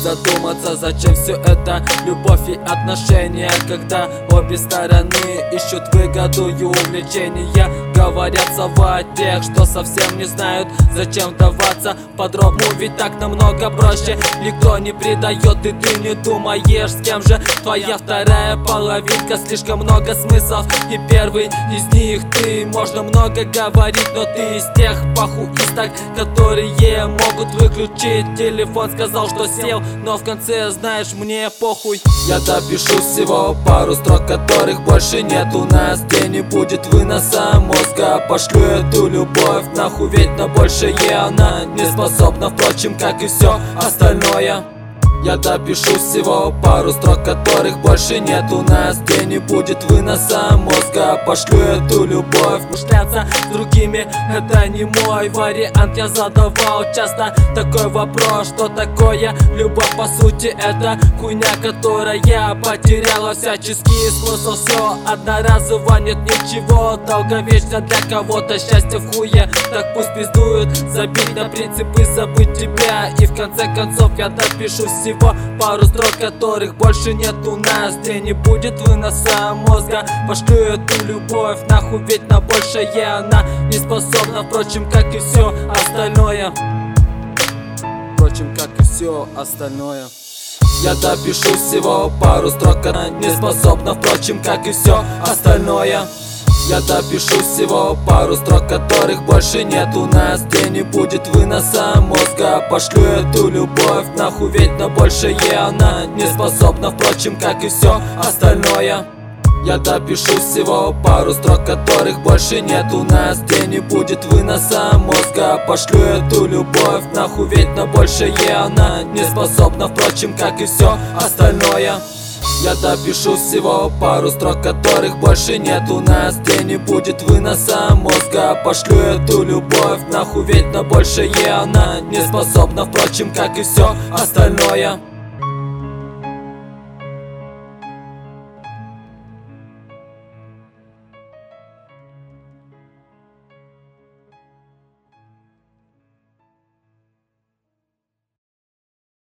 задуматься, зачем все это любовь и отношения, когда обе стороны ищут выгоду и увлечения. Говорят слова тех, что совсем не знают, зачем вдаваться подробно, ведь так намного проще. Никто не предает, и ты не думаешь, с кем же твоя вторая половинка. Слишком много смыслов, и первый из них ты. Можно много говорить, но ты из тех похуисток, которые могут выключить телефон. Сказал, что сел, но в конце, знаешь, мне похуй. Я допишу всего пару строк, которых больше нет у нас, где не будет выноса мозга. Пошлю эту любовь нахуй, ведь на большее она не способна, впрочем, как и все остальное. Я допишу всего пару строк, которых больше нет у нас, где не будет выноса мозга. Пошлю эту любовь. Мышляться с другими — это не мой вариант. Я задавал часто такой вопрос: что такое любовь? По сути, это хуйня, которая потеряла всяческий смысл. Все одноразово, нет ничего долговечно. Для кого-то счастье в хуе, так пусть пиздуют. Забить на принципы, забыть тебя. И в конце концов я допишу всего пару строк, которых больше нет у нас, где не будет выноса мозга. Пошлю эту любовь нахуй, ведь на большее она не способна, впрочем, как и все остальное. Впрочем, как и все остальное. Я допишу всего пару строк, она не способна, впрочем, как и все остальное. Я допишу всего пару строк, которых больше нет у нас, где не будет выноса мозга. Пошлю эту любовь нахуй, ведь на большее она не способна, впрочем, как и все остальное. Я допишу всего пару строк, которых больше нет у нас, где не будет выноса мозга. Пошлю эту любовь нахуй, ведь на большее она не способна, впрочем, как и все остальное. Я допишу всего пару строк, которых больше нет у нас, где не будет выноса мозга. Пошлю эту любовь нахуй, ведь на большее она не способна, впрочем, как и все остальное.